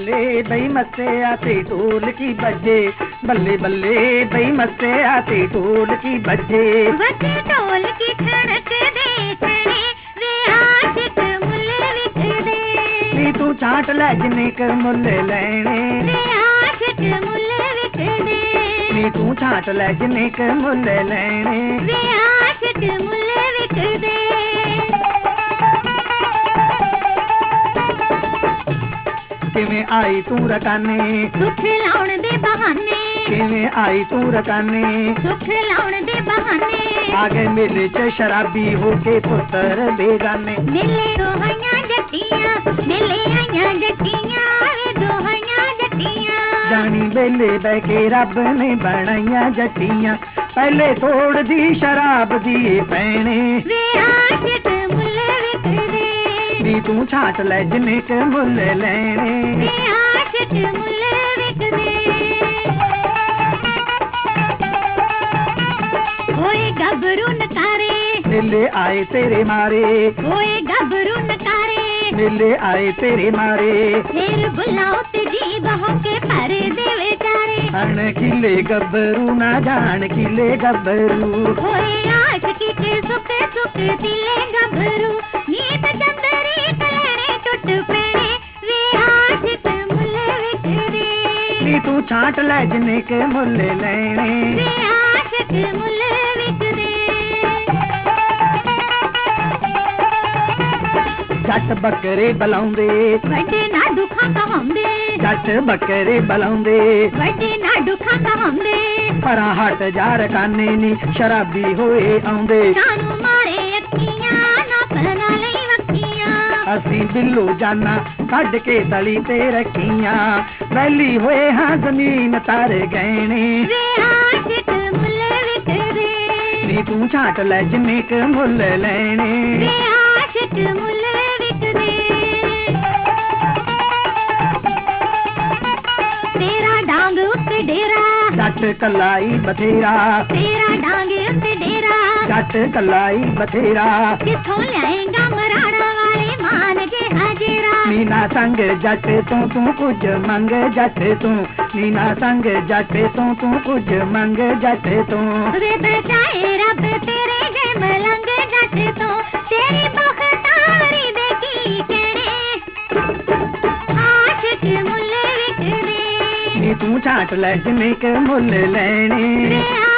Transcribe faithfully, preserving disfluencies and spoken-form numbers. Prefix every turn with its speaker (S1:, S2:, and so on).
S1: बल्ले बई मस्से आते ढोल की बजे, बल्ले बल्ले बई मस्से आते ढोल की बजे।
S2: बजे ढोल की ठड़क दे छड़े वे आशिक मुल्ले विक दे।
S1: नी तू छाट लै जिन्ने क मुल्ले लैणे
S2: वे आशिक मुल्ले विक दे।
S1: नी तू छाट लै जिन्ने क मुल्ले लैणे
S2: वे आशिक मुल्ले विक दे।
S1: किवें आई तू रकाने
S2: सुख लाउण दे बहाने,
S1: किवें आई तू रकाने
S2: सुख लाउण दे बहाने।
S1: आ गए मेले च शराबी हो के पुत्तर बेगाने।
S2: मेले दोहाइयां जट्टियां, मेले आइयां जट्टियां, वे दोहाइयां जट्टियां।
S1: जानी बेले बह के रब ने बनाइयां जट्टियां, पहले तोड़ दी शराब दी पैने।
S2: वे आशिक मुल्ले विक दे।
S1: नी तू छाट लै जिन्ने क मुल्ले लैणे
S2: वे आशिक मुल्ले विक दे। होए गबरू नकारे,
S1: मेले आए तेरे मारे,
S2: होए गबरू नकारे।
S1: मेले आए तेरे मारे
S2: फिर बुलाओ ते जी बहो के पर दे बेचारे।
S1: अण खिले गब्बरू ना जान खिले गब्बरू।
S2: होए आशिकी के सुख सुख दिले गबरू, नीत चंदरी कलेरे टुट पेणे। वे आशिक मुल्ले विक दे।
S1: नी तू छाट लै जिन्ने क मुल्ले लैणे
S2: वे आशिक मुल्ले विक दे।
S1: जट बकरे बलाउंदे
S2: वड्डे ना दुखा कहांदे,
S1: जट बकरे बलाउंदे
S2: वड्डे ना दुखा कहांदे।
S1: परा हट जा रकाने नी शराबी होए आउंदे।
S2: सानू मारे अखियां ना पना लई वखियां।
S1: असी दिलो जाना कढ के तली ते रखियां, वैली होए हाँ जमीन तार गहने।
S2: वे आशिक मुल्ले विक दे।
S1: नी तू छाट लै जिन्ने क मुल्ले लैणे
S2: वे आशिक मुल्ले विक दे। तेरा डांग उत्ते डेरा,
S1: जट कलाई बथेरा,
S2: तेरा डांग उत्ते डेरा।
S1: जट कलाई बथेरा
S2: किथों ल्याएगा मराड़ा वाले मान जे हाजेरा।
S1: मीना संग जट तू तू कुछ मंग जट तू, मीना संग जट तू तू कुछ मंग जट तू।
S2: वे बचाए रब तेरे जे मलंग जट तो, तेरी बख्तावरी दे की कहने। आशिक मुल्ले विक दे।
S1: नी तू छाट लै जिन्ने क मुल्ले लैणे
S2: वे